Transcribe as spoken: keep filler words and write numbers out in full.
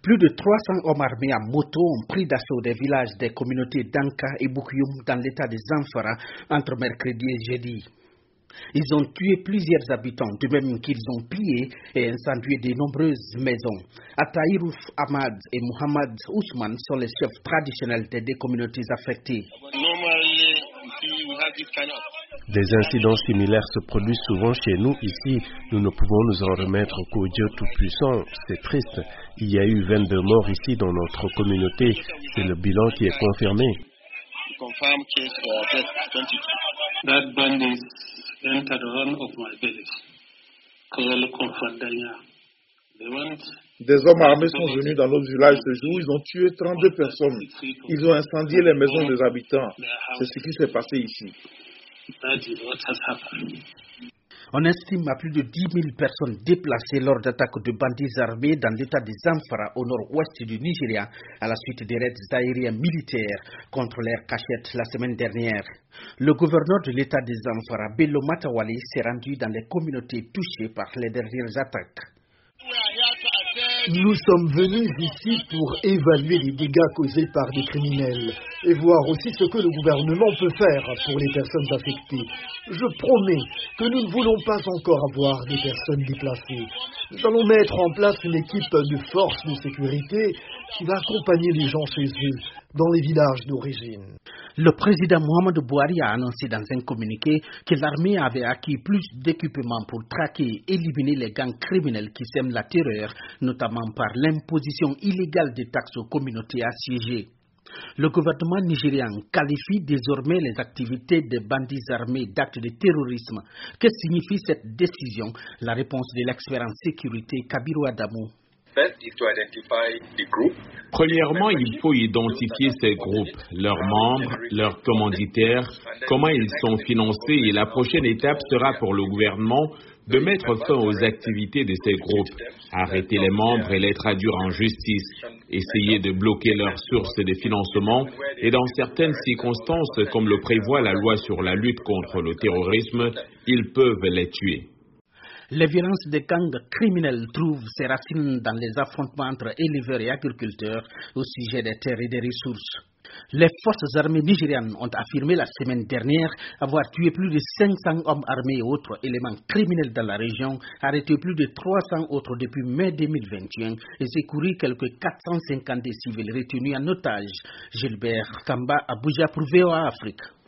Plus de trois cents hommes armés à moto ont pris d'assaut des villages des communautés d'Anka et Bukiyum dans l'état de Zamfara entre mercredi et jeudi. Ils ont tué plusieurs habitants, de même qu'ils ont pillé et incendié de nombreuses maisons. Ataïrouf Ahmad et Mohamed Ousmane sont les chefs traditionnels des deux communautés affectées. Des incidents similaires se produisent souvent chez nous. Ici, nous ne pouvons nous en remettre qu'au Dieu Tout-Puissant. C'est triste. Il y a eu vingt-deux morts ici dans notre communauté. C'est le bilan qui est confirmé. That bandits entered one of my villages, called Confandanya. They went. Des hommes armés sont venus dans notre village ce jour. Ils ont tué trente-deux personnes. Ils ont incendié les maisons des habitants. C'est ce qui s'est passé ici. On estime à plus de dix mille personnes déplacées lors d'attaques de bandits armés dans l'état de Zamfara au nord-ouest du Nigeria à la suite des raids aériens militaires contre l'air cachette la semaine dernière. Le gouverneur de l'état de Zamfara, Bello Matawali, s'est rendu dans les communautés touchées par les dernières attaques. Nous sommes venus ici pour évaluer les dégâts causés par des criminels et voir aussi ce que le gouvernement peut faire pour les personnes affectées. Je promets que nous ne voulons pas encore avoir des personnes déplacées. Nous allons mettre en place une équipe de forces de sécurité qui va accompagner les gens chez eux, dans les villages d'origine. Le président Mohamed Bouhari a annoncé dans un communiqué que l'armée avait acquis plus d'équipements pour traquer et éliminer les gangs criminels qui sèment la terreur, notamment par l'imposition illégale des taxes aux communautés assiégées. Le gouvernement nigérian qualifie désormais les activités des bandits armés d'actes de terrorisme. Que signifie cette décision? La réponse de l'expert en sécurité Kabiru Adamou. Premièrement, il faut identifier ces groupes, leurs membres, leurs commanditaires, comment ils sont financés et la prochaine étape sera pour le gouvernement de mettre fin aux activités de ces groupes, arrêter les membres et les traduire en justice, essayer de bloquer leurs sources de financement et dans certaines circonstances, comme le prévoit la loi sur la lutte contre le terrorisme, ils peuvent les tuer. Les violences des gangs criminels trouvent ses racines dans les affrontements entre éleveurs et agriculteurs au sujet des terres et des ressources. Les forces armées nigérianes ont affirmé la semaine dernière avoir tué plus de cinq cents hommes armés et autres éléments criminels dans la région, arrêté plus de trois cents autres depuis mai deux mille vingt et un et secouru quelques quatre cent cinquante civils retenus en otage. Gilbert Kamba, Abuja pour V O A Afrique.